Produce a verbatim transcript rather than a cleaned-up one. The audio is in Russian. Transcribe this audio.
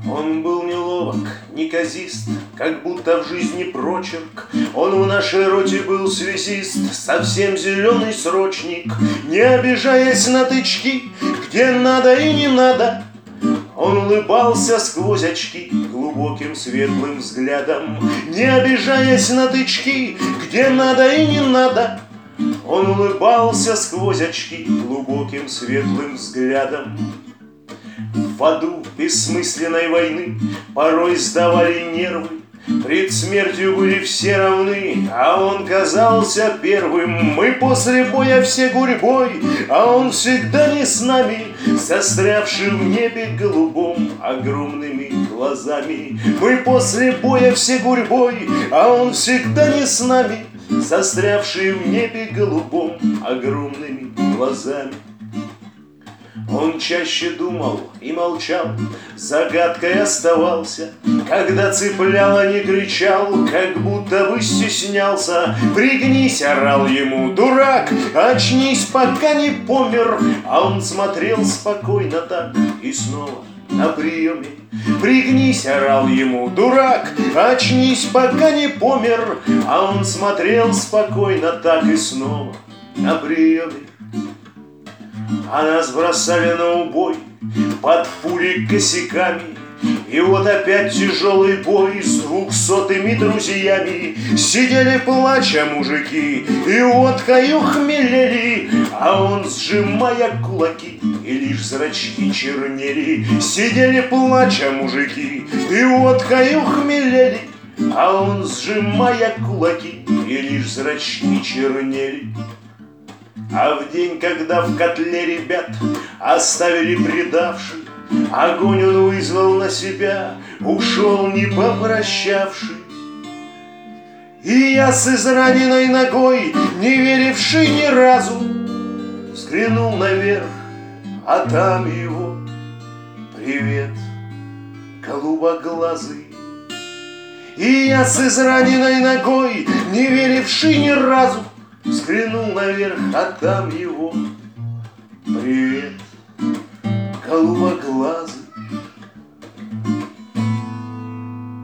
Он был неловок, неказист, как будто в жизни прочерк. Он в нашей роте был связист, совсем зеленый срочник. Не обижаясь на тычки, где надо и не надо, он улыбался сквозь очки глубоким светлым взглядом. Не обижаясь на тычки, где надо и не надо, он улыбался сквозь очки глубоким светлым взглядом. В аду бессмысленной войны порой сдавали нервы, пред смертью были все равны, а он казался первым. Мы после боя все гурьбой, а он всегда не с нами, застрявший в небе голубом огромными глазами. Мы после боя все гурьбой, а он всегда не с нами, застрявший в небе голубом огромными глазами. Он чаще думал и молчал, загадкой оставался. Когда цеплял, а не кричал, как будто бы стеснялся. Пригнись, орал ему, дурак, очнись, пока не помер. А он смотрел спокойно так и снова на приеме. Пригнись, орал ему, дурак, очнись, пока не помер. А он смотрел спокойно так и снова на приеме. А нас бросали на убой под пули косяками. И вот опять тяжелый бой с двухсотыми друзьями. Сидели плача мужики и водкою хмелели, а он, сжимая кулаки, и лишь зрачки чернели. Сидели плача мужики и водкою хмелели, а он, сжимая кулаки, и лишь зрачки чернели. А в день, когда в котле ребят оставили предавший, огонь он вызвал на себя, ушел не попрощавший. И я с израненной ногой, не веривший ни разу, взглянул наверх, а там его привет, голубоглазый. И я с израненной ногой, не веривший ни разу, взглянул наверх, а там его привет, голубоглазый.